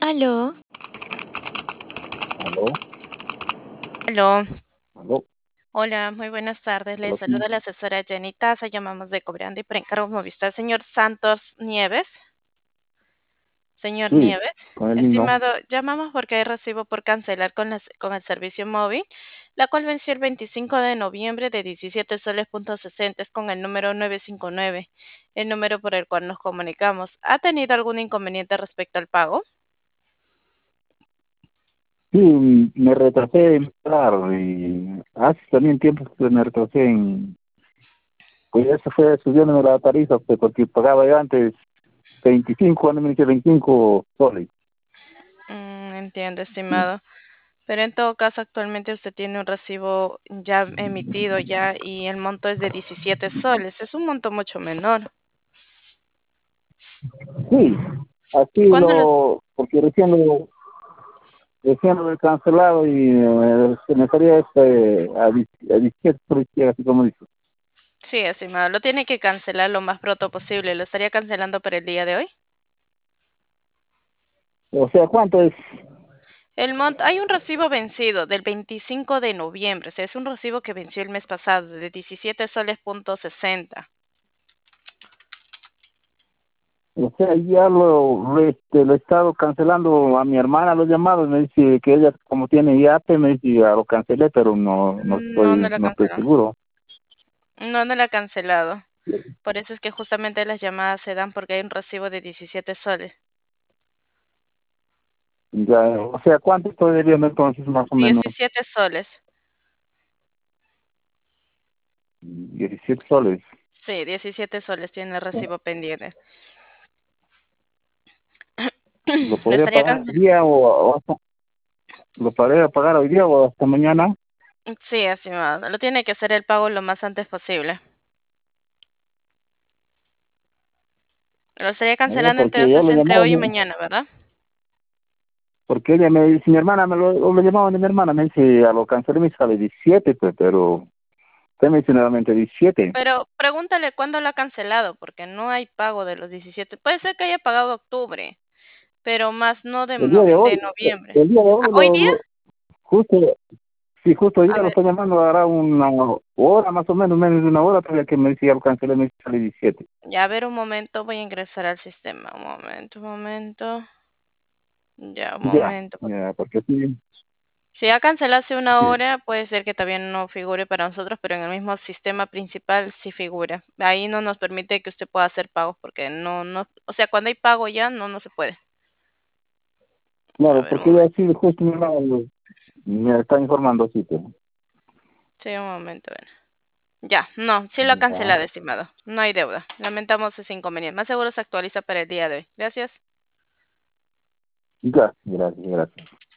Aló, Aló, aló. aló, Hola, muy buenas tardes. Le aló, ¿cómo? saluda la asesora Jenny Taza. Llamamos de Cobrando y por encargo Movistar. Señor Santos Nieves. Señor Sí, Nieves. con el mismo. Estimado, llamamos porque hay recibo por cancelar con el servicio móvil, la cual venció el 25 de noviembre de 17 soles punto 60. Es con el número 959, el número por el cual nos comunicamos. ¿Ha tenido algún inconveniente respecto al pago? Sí, me retrasé en pagar y hace también tiempo que me retrasé pues eso fue subiendo la tarifa, pues, porque pagaba yo antes 25, cuando me dice 25 soles. Entiendo, Sí, estimado. Pero en todo caso, actualmente usted tiene un recibo ya emitido ya y el monto es de 17 soles. Es un monto mucho menor. sí, así ¿Cuándo lo, porque recién lo he cancelado y se me salía a 17 soles, así como dice. sí, estimado, lo tiene que cancelar lo más pronto posible. ¿Lo estaría cancelando para el día de hoy? O sea, ¿cuánto es? El monto, hay un recibo vencido del 25 de noviembre. O sea, es un recibo que venció el mes pasado de 17 soles punto 60. O sea, ya lo he estado cancelando a mi hermana los llamados, me dice que ella como tiene IAP, me dice ya lo cancelé, pero No, no la no estoy canceló. seguro. No, no la ha cancelado. Por eso es que justamente las llamadas se dan porque hay un recibo de 17 soles. Ya, o sea, ¿cuánto estoy debiendo entonces más o menos? 17 soles. 17 soles. Sí, 17 soles tiene el recibo pendiente. ¿Lo ¿Le podría estaría pagar hoy cancelando? día lo podría pagar hoy día o hasta mañana? Sí, estimado. Lo tiene que hacer el pago lo más antes posible. Lo estaría cancelando Porque yo entonces lo entre llamaba, hoy y mañana, ¿verdad? porque ella me dice, mi hermana, lo llamaban de mi hermana, me dice, a lo cancelé me sale 17 pues, pero usted me dice nuevamente 17. Pero pregúntale cuándo lo ha cancelado, porque no hay pago de los 17. Puede ser que haya pagado octubre, pero más no de, El día de de hoy, noviembre. el día de Ah, hoy ¿hoy día? justo, sí, justo hoy A día lo ver, estoy llamando, hará una hora, más o menos de una hora, todavía que me decía, lo cancelé, me sale 17. ya a ver un momento, voy a ingresar al sistema. Un momento, un momento. Ya, un Ya, momento. ya, porque sí, Si ya cancelaste una sí. hora, puede ser que todavía no figure para nosotros, pero en el mismo sistema principal sí figura. Ahí no nos permite que usted pueda hacer pagos porque o sea, cuando hay pago ya no se puede. A Claro, ver, un porque ella momento. sí, justo me está informando, sí, pues. Sí, un momento, a ver. Ya, no, sí lo ha Ya, cancelado, estimado. No hay deuda. Lamentamos ese inconveniente. Más seguro se actualiza para el día de hoy. Gracias. ya, gracias, gracias.